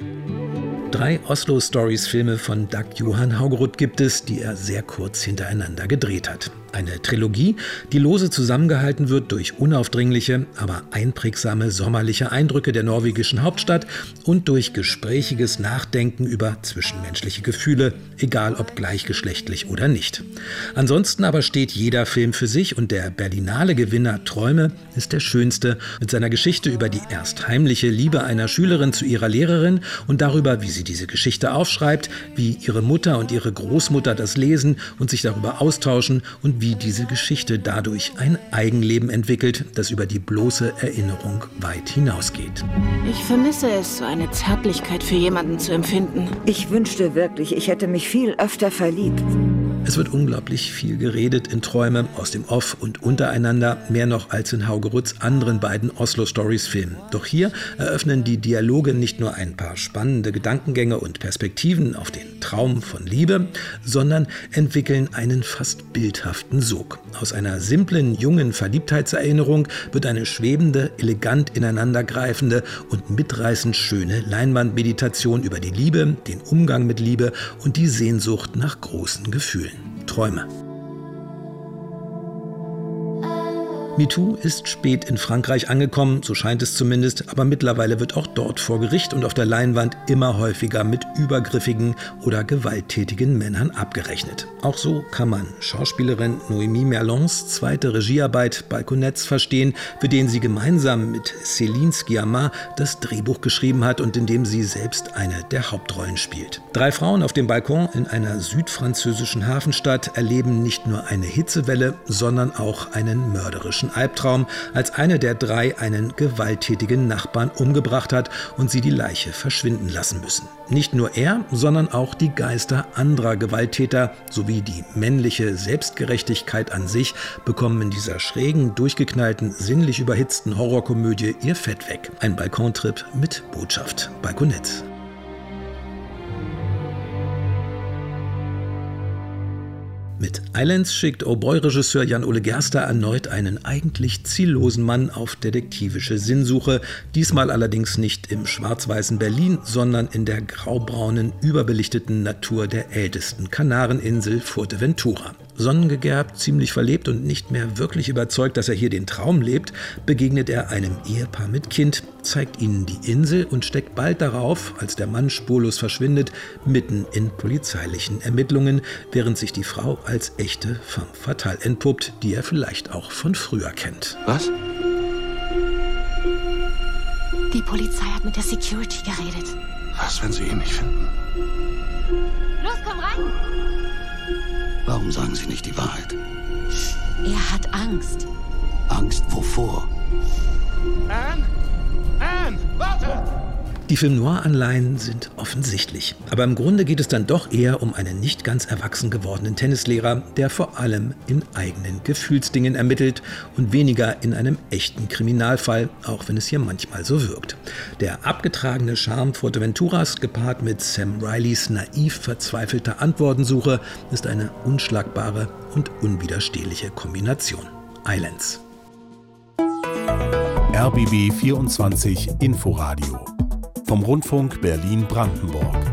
3 Oslo-Stories-Filme von Dag Johan Haugerud gibt es, die er sehr kurz hintereinander gedreht hat. Eine Trilogie, die lose zusammengehalten wird durch unaufdringliche, aber einprägsame sommerliche Eindrücke der norwegischen Hauptstadt und durch gesprächiges Nachdenken über zwischenmenschliche Gefühle, egal ob gleichgeschlechtlich oder nicht. Ansonsten aber steht jeder Film für sich und der Berlinale Gewinner Träume ist der schönste mit seiner Geschichte über die erst heimliche Liebe einer Schülerin zu ihrer Lehrerin und darüber, wie sie diese Geschichte aufschreibt, wie ihre Mutter und ihre Großmutter das lesen und sich darüber austauschen und wie diese Geschichte dadurch ein Eigenleben entwickelt, das über die bloße Erinnerung weit hinausgeht. Ich vermisse es, so eine Zärtlichkeit für jemanden zu empfinden. Ich wünschte wirklich, ich hätte mich viel öfter verliebt. Es wird unglaublich viel geredet in Träume, aus dem Off und untereinander, mehr noch als in Haugeruds anderen beiden Oslo-Stories-Filmen. Doch hier eröffnen die Dialoge nicht nur ein paar spannende Gedankengänge und Perspektiven auf den Traum von Liebe, sondern entwickeln einen fast bildhaften Sog. Aus einer simplen, jungen Verliebtheitserinnerung wird eine schwebende, elegant ineinandergreifende und mitreißend schöne Leinwandmeditation über die Liebe, den Umgang mit Liebe und die Sehnsucht nach großen Gefühlen. Träume. MeToo ist spät in Frankreich angekommen, so scheint es zumindest, aber mittlerweile wird auch dort vor Gericht und auf der Leinwand immer häufiger mit übergriffigen oder gewalttätigen Männern abgerechnet. Auch so kann man Schauspielerin Noémie Merlons zweite Regiearbeit Balconettes verstehen, für den sie gemeinsam mit Céline Sciamma das Drehbuch geschrieben hat und in dem sie selbst eine der Hauptrollen spielt. 3 Frauen auf dem Balkon in einer südfranzösischen Hafenstadt erleben nicht nur eine Hitzewelle, sondern auch einen mörderischen Albtraum, als eine der 3 einen gewalttätigen Nachbarn umgebracht hat und sie die Leiche verschwinden lassen müssen. Nicht nur er, sondern auch die Geister anderer Gewalttäter sowie die männliche Selbstgerechtigkeit an sich bekommen in dieser schrägen, durchgeknallten, sinnlich überhitzten Horrorkomödie ihr Fett weg. Ein Balkontrip mit Botschaft. Balconettes. Mit Islands schickt Oh-Boy-Regisseur Jan-Ole Gerster erneut einen eigentlich ziellosen Mann auf detektivische Sinnsuche, diesmal allerdings nicht im schwarz-weißen Berlin, sondern in der graubraunen, überbelichteten Natur der ältesten Kanareninsel Fuerteventura. Sonnengegerbt, ziemlich verlebt und nicht mehr wirklich überzeugt, dass er hier den Traum lebt, begegnet er einem Ehepaar mit Kind, zeigt ihnen die Insel und steckt bald darauf, als der Mann spurlos verschwindet, mitten in polizeilichen Ermittlungen, während sich die Frau als echte femme fatale entpuppt, die er vielleicht auch von früher kennt. Was? Die Polizei hat mit der Security geredet. Was, wenn sie ihn nicht finden? Los, komm rein! Warum sagen Sie nicht die Wahrheit? Er hat Angst. Angst wovor? Anne, warte! Die Film-Noir-Anleihen sind offensichtlich. Aber im Grunde geht es dann doch eher um einen nicht ganz erwachsen gewordenen Tennislehrer, der vor allem in eigenen Gefühlsdingen ermittelt und weniger in einem echten Kriminalfall, auch wenn es hier manchmal so wirkt. Der abgetragene Charme Fuerteventuras, gepaart mit Sam Rileys naiv verzweifelter Antwortensuche, ist eine unschlagbare und unwiderstehliche Kombination. Islands. RBB 24 Inforadio vom Rundfunk Berlin-Brandenburg.